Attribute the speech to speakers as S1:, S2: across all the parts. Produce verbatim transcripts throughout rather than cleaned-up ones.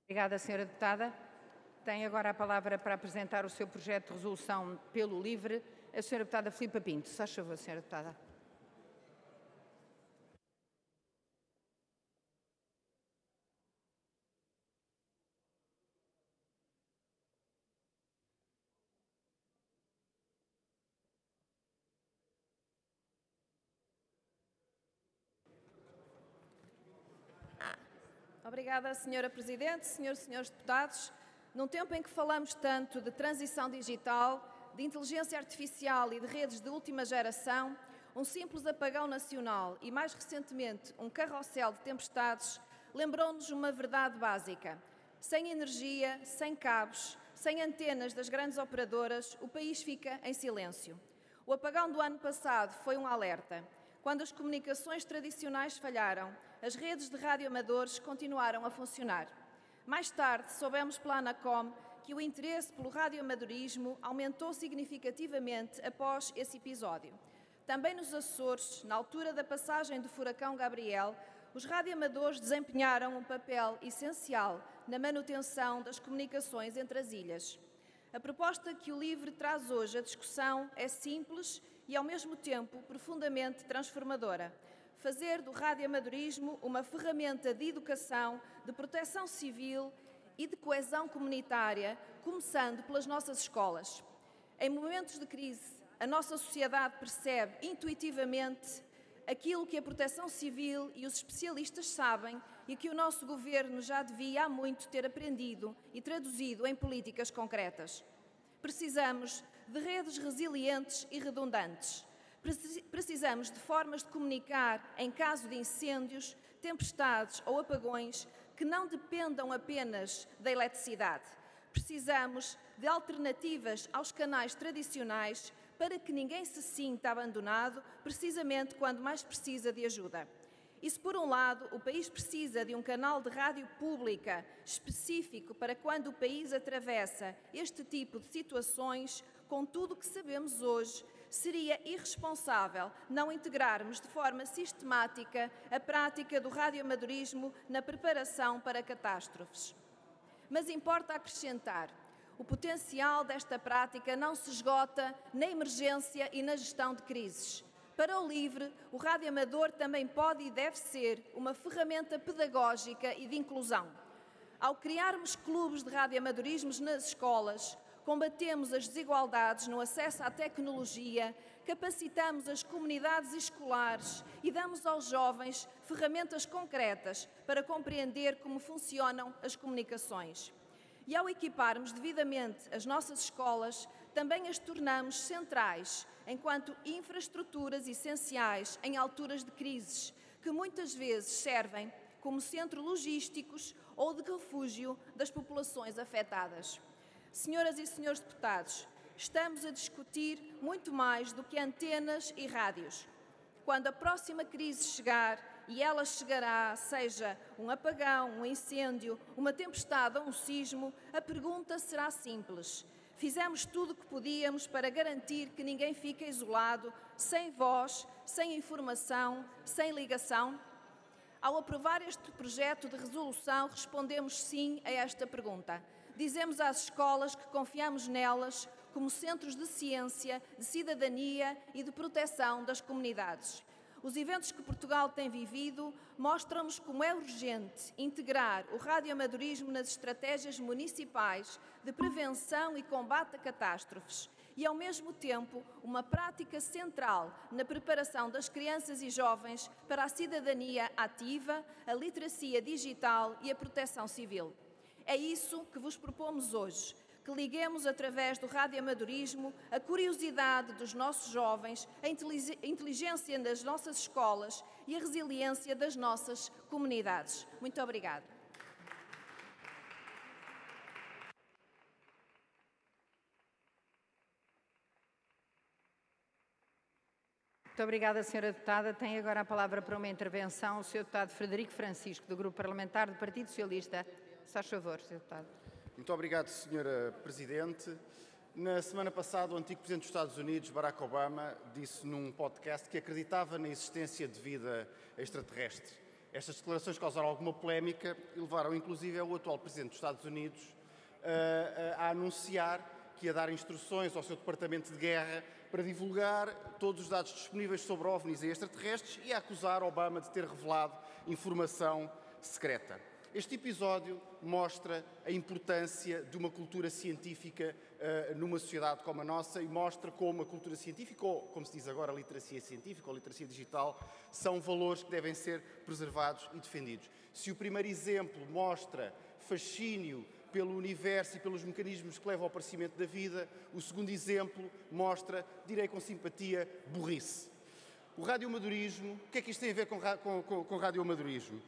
S1: Obrigada, senhora Deputada. Tem agora a palavra para apresentar o seu projeto de resolução pelo LIVRE a senhora Deputada Filipa Pinto. Se faz favor, senhora Deputada.
S2: Obrigada, senhora Presidente, senhoras e senhores deputados. Num tempo em que falamos tanto de transição digital, de inteligência artificial e de redes de última geração, um simples apagão nacional e, mais recentemente, um carrossel de tempestades lembrou-nos uma verdade básica. Sem energia, sem cabos, sem antenas das grandes operadoras, o país fica em silêncio. O apagão do ano passado foi um alerta. Quando as comunicações tradicionais falharam, as redes de radioamadores continuaram a funcionar. Mais tarde, soubemos pela ANACOM que o interesse pelo radioamadorismo aumentou significativamente após esse episódio. Também nos Açores, na altura da passagem do furacão Gabriel, os radioamadores desempenharam um papel essencial na manutenção das comunicações entre as ilhas. A proposta que o LIVRE traz hoje à discussão é simples e, ao mesmo tempo, profundamente transformadora. Fazer do radioamadorismo uma ferramenta de educação, de proteção civil e de coesão comunitária, começando pelas nossas escolas. Em momentos de crise, a nossa sociedade percebe intuitivamente aquilo que a proteção civil e os especialistas sabem e que o nosso governo já devia há muito ter aprendido e traduzido em políticas concretas. Precisamos de redes resilientes e redundantes. Precisamos de formas de comunicar em caso de incêndios, tempestades ou apagões que não dependam apenas da eletricidade. Precisamos de alternativas aos canais tradicionais para que ninguém se sinta abandonado, precisamente quando mais precisa de ajuda. E se, por um lado, o país precisa de um canal de rádio pública específico para quando o país atravessa este tipo de situações, com tudo o que sabemos hoje, seria irresponsável não integrarmos de forma sistemática a prática do radioamadorismo na preparação para catástrofes. Mas importa acrescentar, o potencial desta prática não se esgota na emergência e na gestão de crises. Para o LIVRE, o radioamador também pode e deve ser uma ferramenta pedagógica e de inclusão. Ao criarmos clubes de radioamadorismo nas escolas, combatemos as desigualdades no acesso à tecnologia, capacitamos as comunidades escolares e damos aos jovens ferramentas concretas para compreender como funcionam as comunicações. E ao equiparmos devidamente as nossas escolas, também as tornamos centrais, enquanto infraestruturas essenciais em alturas de crises, que muitas vezes servem como centro logísticos ou de refúgio das populações afetadas. Senhoras e senhores deputados, estamos a discutir muito mais do que antenas e rádios. Quando a próxima crise chegar, e ela chegará, seja um apagão, um incêndio, uma tempestade ou um sismo, a pergunta será simples. Fizemos tudo o que podíamos para garantir que ninguém fique isolado, sem voz, sem informação, sem ligação? Ao aprovar este projeto de resolução, respondemos sim a esta pergunta. Dizemos às escolas que confiamos nelas como centros de ciência, de cidadania e de proteção das comunidades. Os eventos que Portugal tem vivido mostram-nos como é urgente integrar o radioamadorismo nas estratégias municipais de prevenção e combate a catástrofes e, ao mesmo tempo, uma prática central na preparação das crianças e jovens para a cidadania ativa, a literacia digital e a proteção civil. É isso que vos propomos hoje, que liguemos através do radioamadorismo a curiosidade dos nossos jovens, a inteligência das nossas escolas e a resiliência das nossas comunidades. Muito obrigada.
S1: Muito obrigada, senhora Deputada. Tem agora a palavra para uma intervenção o senhor Deputado Frederico Francisco, do Grupo Parlamentar do Partido Socialista. Se faz favor, senhor Deputado.
S3: Muito obrigado, senhora Presidente. Na semana passada, o antigo Presidente dos Estados Unidos, Barack Obama, disse num podcast que acreditava na existência de vida extraterrestre. Estas declarações causaram alguma polémica e levaram inclusive o atual Presidente dos Estados Unidos uh, a anunciar que ia dar instruções ao seu Departamento de Guerra para divulgar todos os dados disponíveis sobre OVNIs e extraterrestres e a acusar Obama de ter revelado informação secreta. Este episódio mostra a importância de uma cultura científica uh, numa sociedade como a nossa e mostra como a cultura científica, ou como se diz agora, a literacia científica ou a literacia digital, são valores que devem ser preservados e defendidos. Se o primeiro exemplo mostra fascínio pelo universo e pelos mecanismos que levam ao aparecimento da vida, o segundo exemplo mostra, direi com simpatia, burrice. O radioamadorismo, o que é que isto tem a ver com, com, com, com radioamadorismo?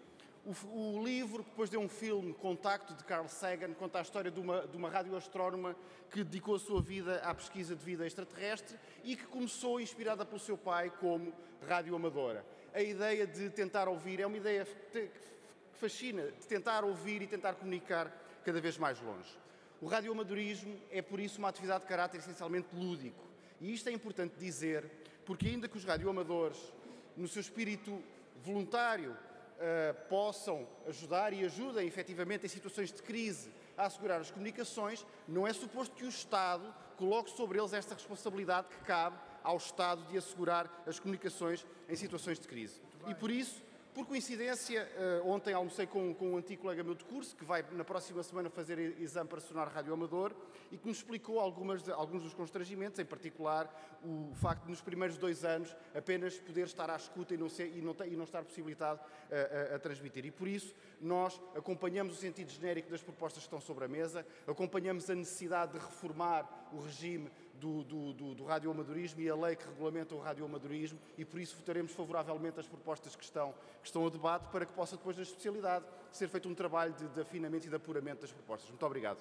S3: O, o livro, que depois deu um filme, Contacto, de Carl Sagan, conta a história de uma, de uma radioastrónoma que dedicou a sua vida à pesquisa de vida extraterrestre e que começou, inspirada pelo seu pai, como radioamadora. A ideia de tentar ouvir é uma ideia que fascina, de tentar ouvir e tentar comunicar cada vez mais longe. O radioamadorismo é, por isso, uma atividade de caráter essencialmente lúdico. E isto é importante dizer, porque ainda que os radioamadores, no seu espírito voluntário, Uh, possam ajudar e ajudem efetivamente em situações de crise a assegurar as comunicações, não é suposto que o Estado coloque sobre eles esta responsabilidade que cabe ao Estado de assegurar as comunicações em situações de crise. E por isso, por coincidência, uh, ontem almocei com, com um antigo colega meu de curso, que vai na próxima semana fazer exame para se tornar radioamador, e que nos explicou algumas de, alguns dos constrangimentos, em particular o facto de nos primeiros dois anos apenas poder estar à escuta e não, ser, e não, e não estar possibilitado a, a, a transmitir. E por isso nós acompanhamos o sentido genérico das propostas que estão sobre a mesa, acompanhamos a necessidade de reformar o regime do, do, do, do radioamadorismo e a lei que regulamenta o radioamadorismo, e por isso votaremos favoravelmente as propostas que estão, que estão a debate, para que possa depois na especialidade ser feito um trabalho de, de afinamento e de apuramento das propostas. Muito obrigado.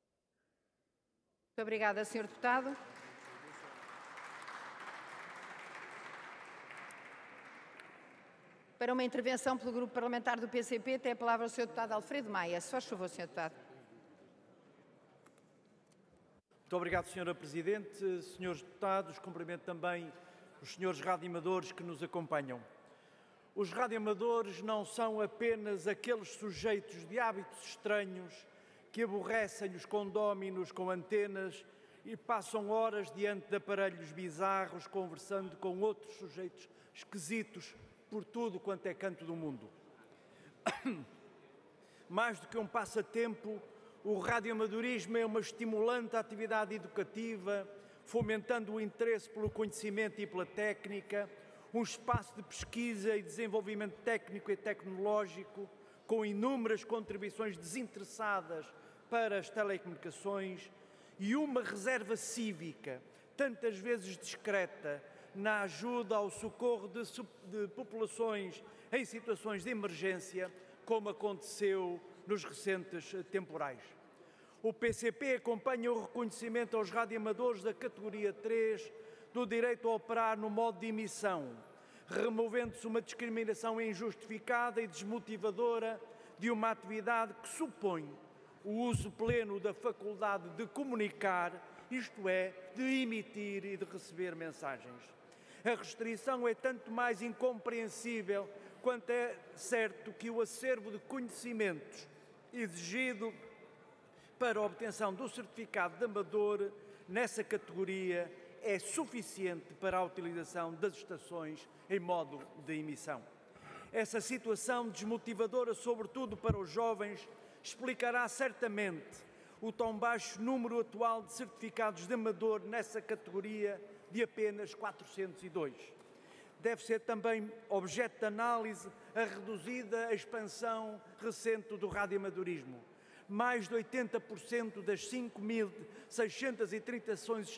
S1: Muito obrigada, senhor Deputado. Para uma intervenção pelo Grupo Parlamentar do P C P, tem a palavra o senhor Deputado Alfredo Maia. Se faz favor, senhor Deputado.
S4: Muito obrigado, senhora Presidente. Senhores Deputados, cumprimento também os senhores radioamadores que nos acompanham. Os radioamadores não são apenas aqueles sujeitos de hábitos estranhos que aborrecem os condóminos com antenas e passam horas diante de aparelhos bizarros conversando com outros sujeitos esquisitos por tudo quanto é canto do mundo. Mais do que um passatempo, o radioamadorismo é uma estimulante atividade educativa, fomentando o interesse pelo conhecimento e pela técnica, um espaço de pesquisa e desenvolvimento técnico e tecnológico, com inúmeras contribuições desinteressadas para as telecomunicações e uma reserva cívica, tantas vezes discreta, na ajuda ao socorro de, de populações em situações de emergência, como aconteceu nos recentes temporais. O P C P acompanha o reconhecimento aos radioamadores da categoria três do direito a operar no modo de emissão, removendo-se uma discriminação injustificada e desmotivadora de uma atividade que supõe o uso pleno da faculdade de comunicar, isto é, de emitir e de receber mensagens. A restrição é tanto mais incompreensível quanto é certo que o acervo de conhecimentos exigido para a obtenção do certificado de amador nessa categoria é suficiente para a utilização das estações em modo de emissão. Essa situação desmotivadora, sobretudo para os jovens, explicará certamente o tão baixo número atual de certificados de amador nessa categoria de apenas quatrocentos e dois. Deve ser também objeto de análise a reduzida expansão recente do radioamadorismo. Mais de oitenta por cento das cinco mil seiscentas e trinta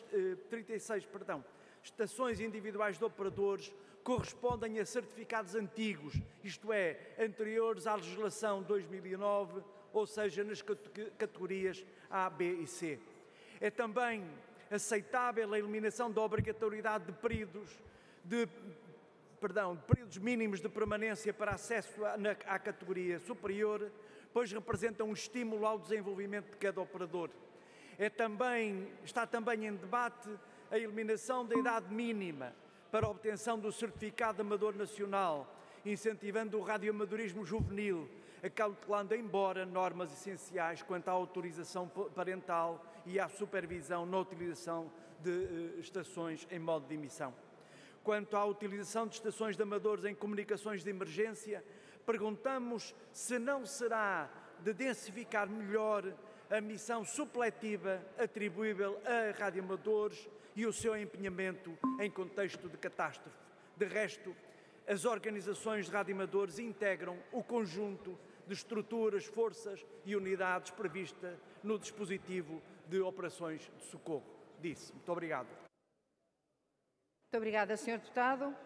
S4: e seis perdão, estações individuais de operadores correspondem a certificados antigos, isto é, anteriores à legislação dois mil e nove, ou seja, nas categorias A, B e C. É também aceitável a eliminação da obrigatoriedade de períodos, de, perdão, de períodos mínimos de permanência para acesso à, na, à categoria superior, pois representa um estímulo ao desenvolvimento de cada operador. É também, está também em debate a eliminação da idade mínima para a obtenção do certificado de amador nacional incentivando o radioamadorismo juvenil, acautelando embora normas essenciais quanto à autorização parental e à supervisão na utilização de uh, estações em modo de emissão. Quanto à utilização de estações de amadores em comunicações de emergência, perguntamos se não será de densificar melhor a missão supletiva atribuível a radioamadores e o seu empenhamento em contexto de catástrofe. De resto, as organizações de radioamadores integram o conjunto de estruturas, forças e unidades previstas no dispositivo de operações de socorro. Disse. Muito obrigado.
S1: Muito obrigada, senhor Deputado.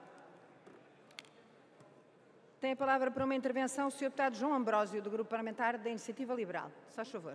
S1: Tem a palavra para uma intervenção o senhor Deputado João Ambrósio, do Grupo Parlamentar da Iniciativa Liberal. Se faz favor.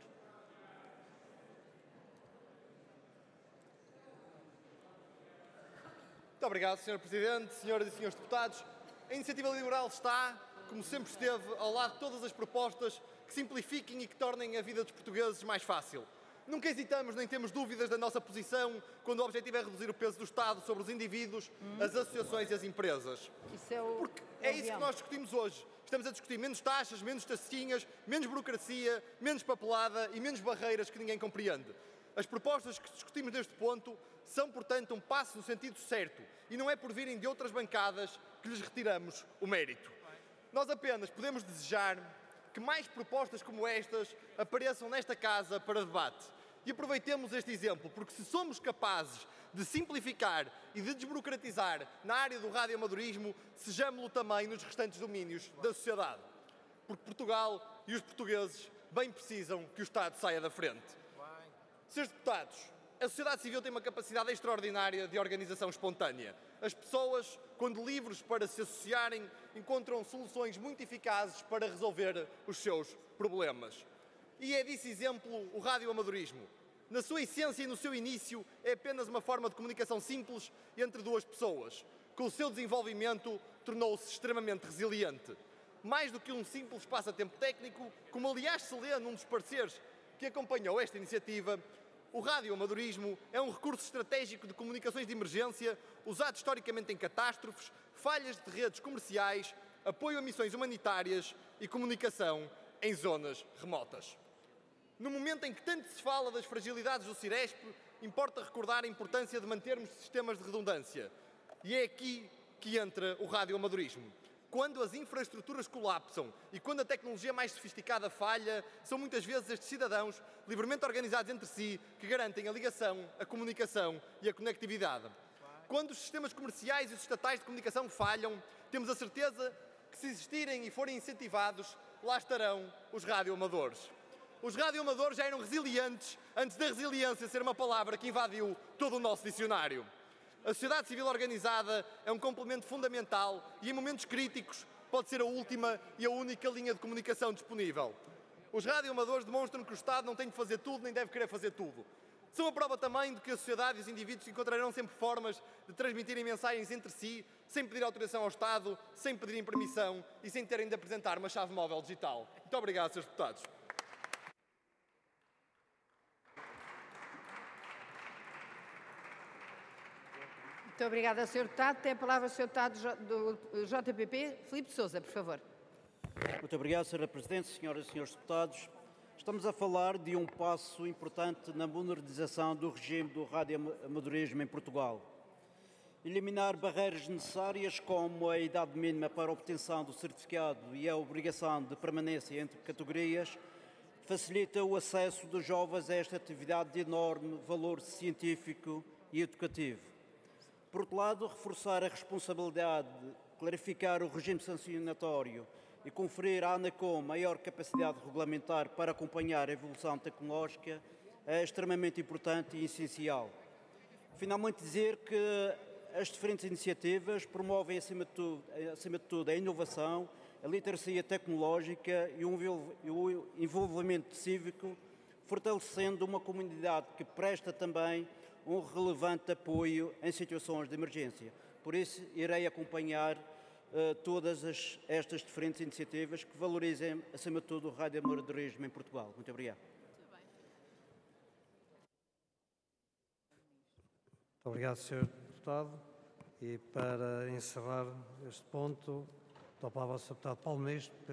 S5: Muito obrigado, senhor Presidente, senhoras e senhores deputados. A Iniciativa Liberal está, como sempre esteve, ao lado de todas as propostas que simplifiquem e que tornem a vida dos portugueses mais fácil. Nunca hesitamos nem temos dúvidas da nossa posição quando o objetivo é reduzir o peso do Estado sobre os indivíduos, hum. as associações e as empresas.
S1: Isso é o...
S5: Porque é isso que nós discutimos hoje. Estamos a discutir menos taxas, menos tacinhas, menos burocracia, menos papelada e menos barreiras que ninguém compreende. As propostas que discutimos neste ponto são, portanto, um passo no sentido certo e não é por virem de outras bancadas que lhes retiramos o mérito. Nós apenas podemos desejar que mais propostas como estas apareçam nesta casa para debate. E aproveitemos este exemplo, porque se somos capazes de simplificar e de desburocratizar na área do radioamadorismo, sejamos-lo também nos restantes domínios da sociedade. Porque Portugal e os portugueses bem precisam que o Estado saia da frente. Senhores deputados, a sociedade civil tem uma capacidade extraordinária de organização espontânea. As pessoas, quando livres para se associarem, encontram soluções muito eficazes para resolver os seus problemas. E é disso exemplo o radioamadorismo. Na sua essência e no seu início, é apenas uma forma de comunicação simples entre duas pessoas. Com o seu desenvolvimento, tornou-se extremamente resiliente. Mais do que um simples passatempo técnico, como aliás se lê num dos pareceres que acompanhou esta iniciativa, o radioamadorismo é um recurso estratégico de comunicações de emergência usado historicamente em catástrofes, falhas de redes comerciais, apoio a missões humanitárias e comunicação em zonas remotas. No momento em que tanto se fala das fragilidades do Ciresp, importa recordar a importância de mantermos sistemas de redundância. E é aqui que entra o radioamadorismo. Quando as infraestruturas colapsam e quando a tecnologia mais sofisticada falha, são muitas vezes estes cidadãos, livremente organizados entre si, que garantem a ligação, a comunicação e a conectividade. Quando os sistemas comerciais e os estatais de comunicação falham, temos a certeza que, se existirem e forem incentivados, lá estarão os radioamadores. Os radioamadores já eram resilientes antes da resiliência ser uma palavra que invadiu todo o nosso dicionário. A sociedade civil organizada é um complemento fundamental e, em momentos críticos, pode ser a última e a única linha de comunicação disponível. Os radioamadores demonstram que o Estado não tem de fazer tudo nem deve querer fazer tudo. São a prova também de que a sociedade e os indivíduos encontrarão sempre formas de transmitirem mensagens entre si, sem pedir autorização ao Estado, sem pedirem permissão e sem terem de apresentar uma chave móvel digital. Muito obrigado, senhores deputados.
S1: Muito obrigada, senhor Deputado. Tem a palavra o senhor Deputado do J P P, Filipe Sousa, por favor.
S6: Muito obrigado, senhora Presidente, senhoras e senhores deputados. Estamos a falar de um passo importante na modernização do regime do radioamadorismo em Portugal. Eliminar barreiras necessárias como a idade mínima para a obtenção do certificado e a obrigação de permanência entre categorias facilita o acesso dos jovens a esta atividade de enorme valor científico e educativo. Por outro lado, reforçar a responsabilidade, clarificar o regime sancionatório e conferir à ANACOM maior capacidade regulamentar para acompanhar a evolução tecnológica é extremamente importante e essencial. Finalmente, dizer que as diferentes iniciativas promovem, acima de tudo, acima de tudo a inovação, a literacia tecnológica e o envolvimento cívico, fortalecendo uma comunidade que presta também um relevante apoio em situações de emergência. Por isso, irei acompanhar uh, todas as, estas diferentes iniciativas que valorizem, acima de tudo, o radioamadorismo em Portugal. Muito obrigado.
S7: Muito obrigado, senhor Deputado. E para encerrar este ponto, Dou a palavra ao senhor Deputado Paulo Ministro.